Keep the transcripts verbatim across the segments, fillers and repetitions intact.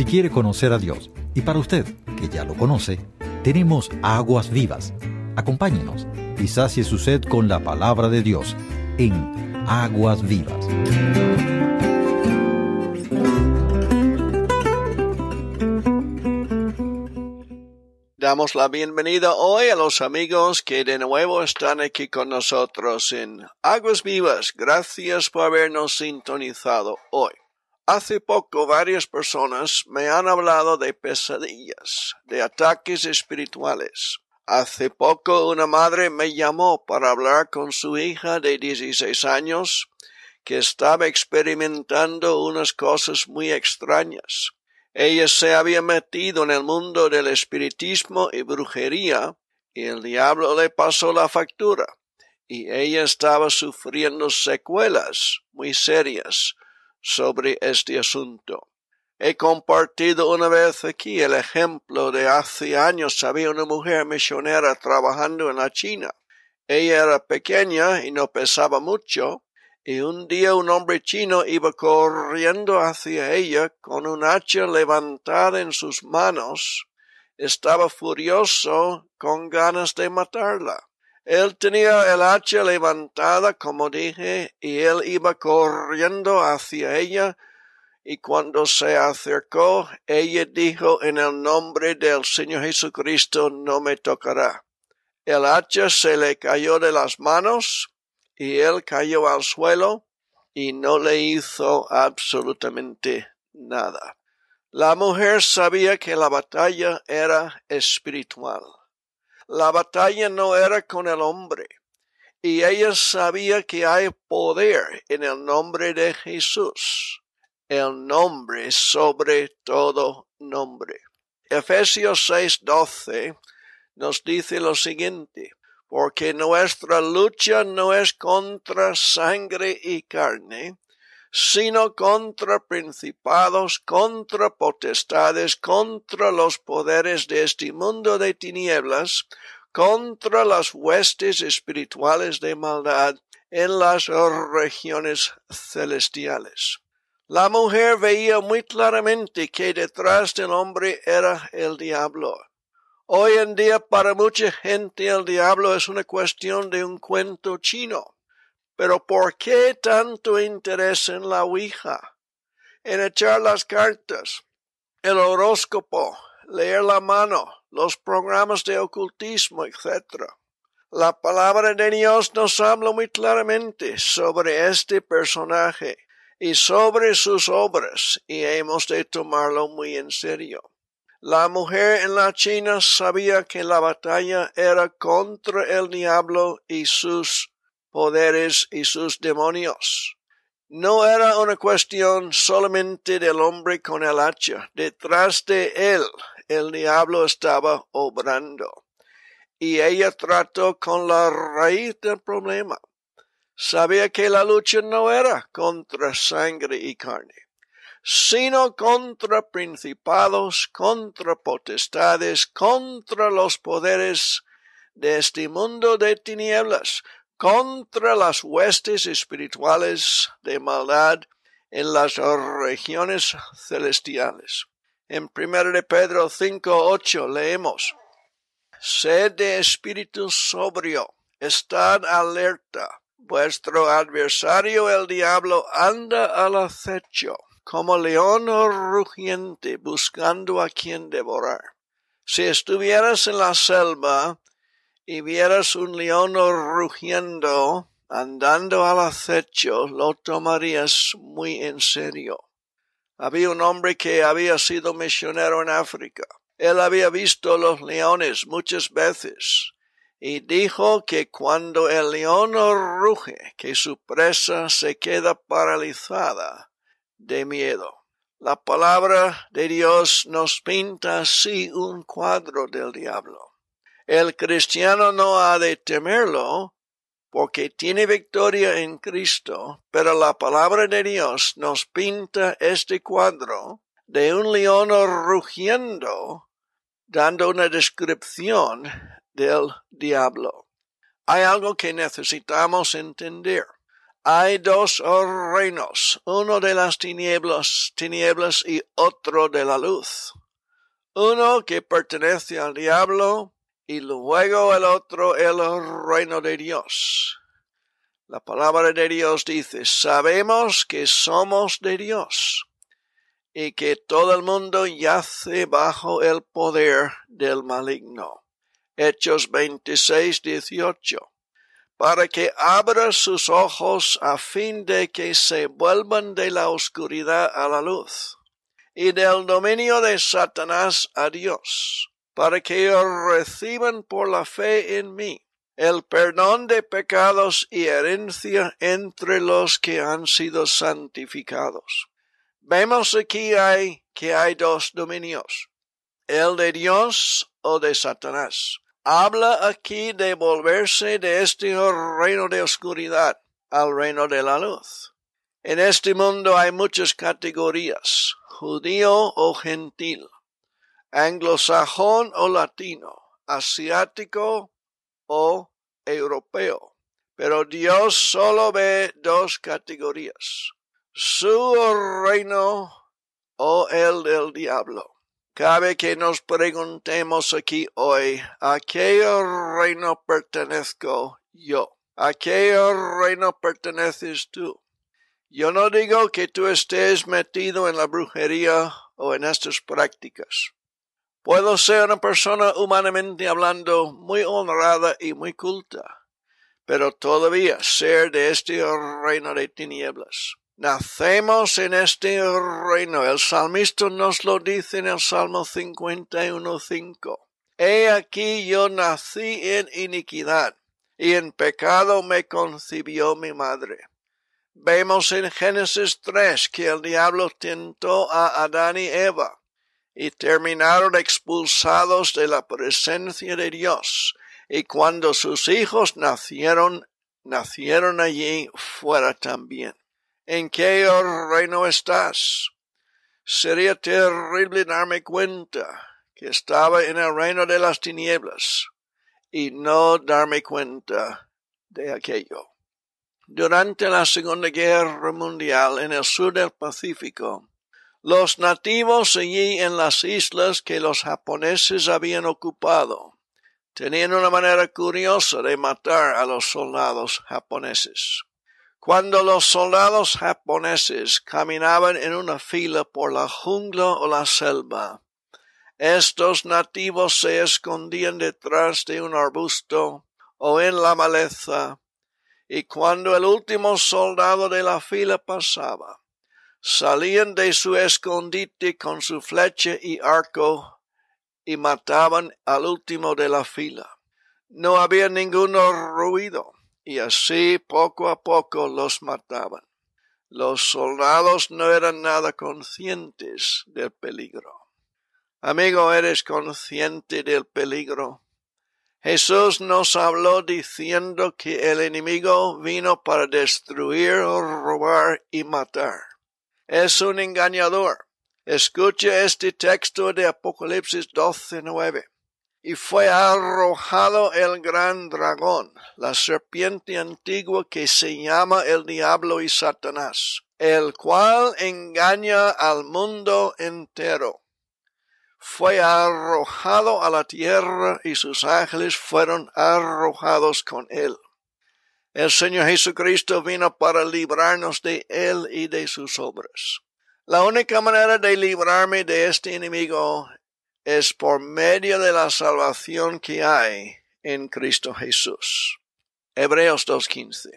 quiere conocer a Dios, y para usted, que ya lo conoce, tenemos aguas vivas. Acompáñenos y sacie su sed con la palabra de Dios en Aguas Vivas. Damos la bienvenida hoy a los amigos que de nuevo están aquí con nosotros en Aguas Vivas. Gracias por habernos sintonizado hoy. Hace poco varias personas me han hablado de pesadillas, de ataques espirituales. Hace poco una madre me llamó para hablar con su hija de dieciséis años que estaba experimentando unas cosas muy extrañas. Ella se había metido en el mundo del espiritismo y brujería y el diablo le pasó la factura y ella estaba sufriendo secuelas muy serias sobre este asunto. He compartido una vez aquí el ejemplo de hace años había una mujer misionera trabajando en la China. Ella era pequeña y no pesaba mucho. Y un día un hombre chino iba corriendo hacia ella con un hacha levantada en sus manos. Estaba furioso, con ganas de matarla. Él tenía el hacha levantada, como dije, y él iba corriendo hacia ella. Y cuando se acercó, ella dijo, en el nombre del Señor Jesucristo, no me tocará. El hacha se le cayó de las manos. Y él cayó al suelo y no le hizo absolutamente nada. La mujer sabía que la batalla era espiritual. La batalla no era con el hombre. Y ella sabía que hay poder en el nombre de Jesús. El nombre sobre todo nombre. Efesios seis doce nos dice lo siguiente. Porque nuestra lucha no es contra sangre y carne, sino contra principados, contra potestades, contra los poderes de este mundo de tinieblas, contra las huestes espirituales de maldad en las regiones celestiales. La mujer veía muy claramente que detrás del hombre era el diablo. Hoy en día para mucha gente el diablo es una cuestión de un cuento chino. Pero ¿por qué tanto interés en la ouija? En echar las cartas, el horóscopo, leer la mano, los programas de ocultismo, etcétera. La palabra de Dios nos habla muy claramente sobre este personaje y sobre sus obras y hemos de tomarlo muy en serio. La mujer en la China sabía que la batalla era contra el diablo y sus poderes y sus demonios. No era una cuestión solamente del hombre con el hacha. Detrás de él, el diablo estaba obrando. Y ella trató con la raíz del problema. Sabía que la lucha no era contra sangre y carne, sino contra principados, contra potestades, contra los poderes de este mundo de tinieblas, contra las huestes espirituales de maldad en las regiones celestiales. En primera de Pedro cinco ocho leemos, sed de espíritu sobrio, estad alerta, vuestro adversario el diablo anda al acecho, como león rugiente buscando a quien devorar. Si estuvieras en la selva y vieras un león rugiendo, andando al acecho, lo tomarías muy en serio. Había un hombre que había sido misionero en África. Él había visto los leones muchas veces y dijo que cuando el león ruge, que su presa se queda paralizada de miedo. La palabra de Dios nos pinta así un cuadro del diablo. El cristiano no ha de temerlo porque tiene victoria en Cristo, pero la palabra de Dios nos pinta este cuadro de un león rugiendo, dando una descripción del diablo. Hay algo que necesitamos entender. Hay dos reinos, uno de las tinieblas, tinieblas y otro de la luz. Uno que pertenece al diablo y luego el otro el reino de Dios. La palabra de Dios dice, sabemos que somos de Dios y que todo el mundo yace bajo el poder del maligno. Hechos veintiséis, dieciocho. Para que abra sus ojos a fin de que se vuelvan de la oscuridad a la luz y del dominio de Satanás a Dios, para que reciban por la fe en mí el perdón de pecados y herencia entre los que han sido santificados. Vemos aquí hay, que hay dos dominios, el de Dios o de Satanás. Habla aquí de volverse de este reino de oscuridad al reino de la luz. En este mundo hay muchas categorías, judío o gentil, anglosajón o latino, asiático o europeo. Pero Dios solo ve dos categorías, su reino o el del diablo. Cabe que nos preguntemos aquí hoy, ¿a qué reino pertenezco yo? ¿A qué reino perteneces tú? Yo no digo que tú estés metido en la brujería o en estas prácticas. Puedo ser una persona humanamente hablando muy honrada y muy culta, pero todavía ser de este reino de tinieblas. Nacemos en este reino. El salmista nos lo dice en el Salmo cincuenta y uno, cinco. He aquí yo nací en iniquidad, y en pecado me concibió mi madre. Vemos en Génesis tres que el diablo tentó a Adán y Eva, y terminaron expulsados de la presencia de Dios. Y cuando sus hijos nacieron, nacieron allí fuera también. ¿En qué reino estás? Sería terrible darme cuenta que estaba en el reino de las tinieblas y no darme cuenta de aquello. Durante la Segunda Guerra Mundial en el sur del Pacífico, los nativos allí en las islas que los japoneses habían ocupado tenían una manera curiosa de matar a los soldados japoneses. Cuando los soldados japoneses caminaban en una fila por la jungla o la selva, estos nativos se escondían detrás de un arbusto o en la maleza, y cuando el último soldado de la fila pasaba, salían de su escondite con su flecha y arco y mataban al último de la fila. No había ningún ruido. Y así poco a poco los mataban. Los soldados no eran nada conscientes del peligro. Amigo, ¿eres consciente del peligro? Jesús nos habló diciendo que el enemigo vino para destruir, robar y matar. Es un engañador. Escuche este texto de Apocalipsis doce, nueve. Y fue arrojado el gran dragón, la serpiente antigua que se llama el diablo y Satanás, el cual engaña al mundo entero. Fue arrojado a la tierra y sus ángeles fueron arrojados con él. El Señor Jesucristo vino para librarnos de él y de sus obras. La única manera de librarme de este enemigo es por medio de la salvación que hay en Cristo Jesús. Hebreos dos quince.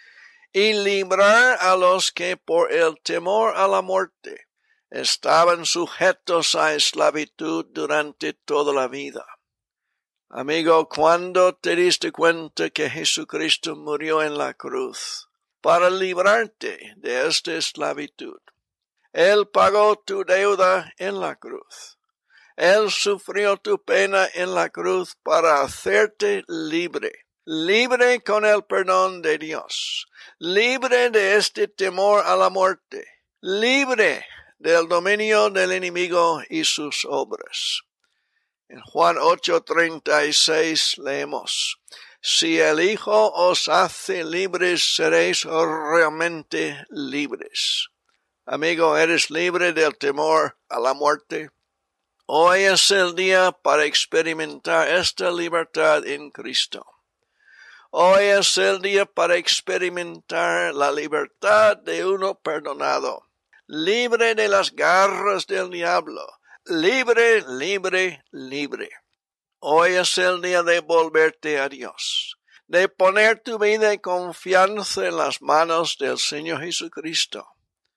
Y librar a los que por el temor a la muerte estaban sujetos a esclavitud durante toda la vida. Amigo, ¿cuándo te diste cuenta que Jesucristo murió en la cruz para librarte de esta esclavitud? Él pagó tu deuda en la cruz. Él sufrió tu pena en la cruz para hacerte libre, libre con el perdón de Dios, libre de este temor a la muerte, libre del dominio del enemigo y sus obras. En Juan ocho treinta y seis leemos, Si el Hijo os hace libres, seréis realmente libres. Amigo, ¿eres libre del temor a la muerte? Hoy es el día para experimentar esta libertad en Cristo. Hoy es el día para experimentar la libertad de uno perdonado, libre de las garras del diablo, libre, libre, libre. Hoy es el día de volverte a Dios, de poner tu vida en confianza en las manos del Señor Jesucristo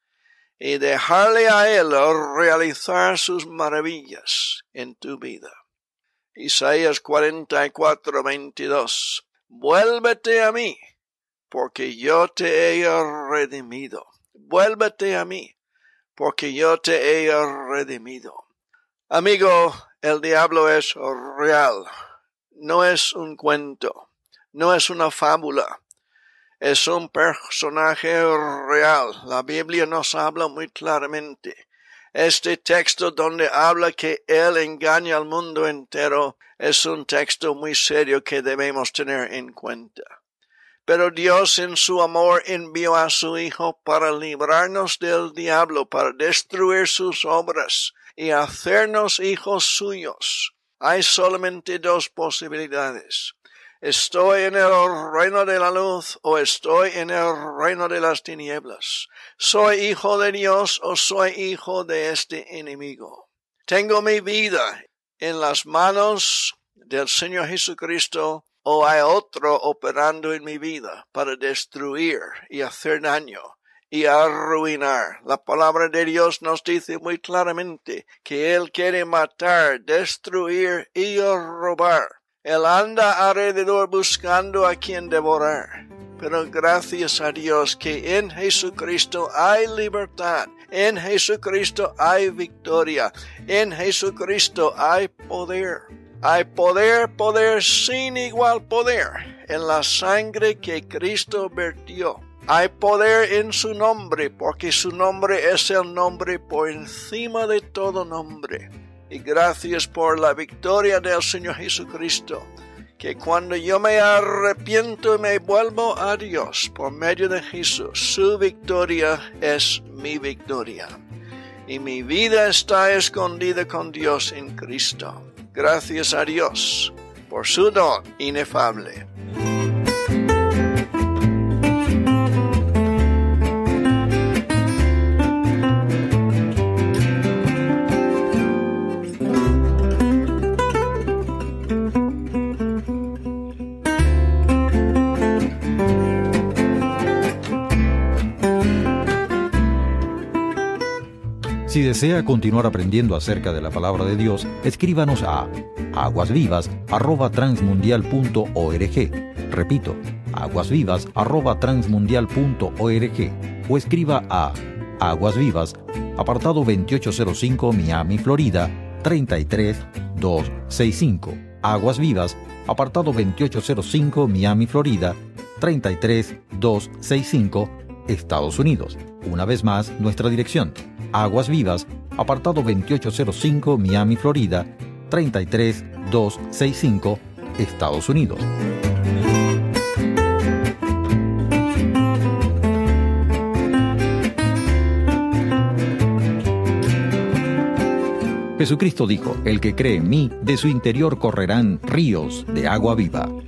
y dejarle a Él realizar sus maravillas en tu vida. Isaías cuarenta y cuatro, veintidós. Vuélvete a mí, porque yo te he redimido. Vuélvete a mí, porque yo te he redimido. Amigo, el diablo es real. No es un cuento. No es una fábula. Es un personaje real. La Biblia nos habla muy claramente. Este texto donde habla que Él engaña al mundo entero es un texto muy serio que debemos tener en cuenta. Pero Dios en su amor envió a su Hijo para librarnos del diablo, para destruir sus obras y hacernos hijos suyos. Hay solamente dos posibilidades. ¿Estoy en el reino de la luz o estoy en el reino de las tinieblas? ¿Soy hijo de Dios o soy hijo de este enemigo? ¿Tengo mi vida en las manos del Señor Jesucristo o hay otro operando en mi vida para destruir y hacer daño y arruinar? La palabra de Dios nos dice muy claramente que Él quiere matar, destruir y robar. Él anda alrededor buscando a quien devorar. Pero gracias a Dios que en Jesucristo hay libertad. En Jesucristo hay victoria. En Jesucristo hay poder. Hay poder, poder sin igual poder en la sangre que Cristo vertió. Hay poder en su nombre, porque su nombre es el nombre por encima de todo nombre. Y gracias por la victoria del Señor Jesucristo, que cuando yo me arrepiento y me vuelvo a Dios por medio de Jesús, su victoria es mi victoria. Y mi vida está escondida con Dios en Cristo. Gracias a Dios por su don inefable. Si desea continuar aprendiendo acerca de la palabra de Dios, escríbanos a aguasvivas arroba transmundial punto org. Repito, aguasvivas arroba transmundial punto org. O escriba a Aguas Vivas, apartado veintiocho cero cinco, Miami, Florida, treinta y tres mil doscientos sesenta y cinco. Aguas Vivas, apartado veintiocho cero cinco, Miami, Florida, treinta y tres mil doscientos sesenta y cinco, Estados Unidos. Una vez más, nuestra dirección: Aguas Vivas, apartado veintiocho cero cinco, Miami, Florida, treinta y tres mil doscientos sesenta y cinco, Estados Unidos. Jesucristo dijo: el que cree en mí, de su interior correrán ríos de agua viva.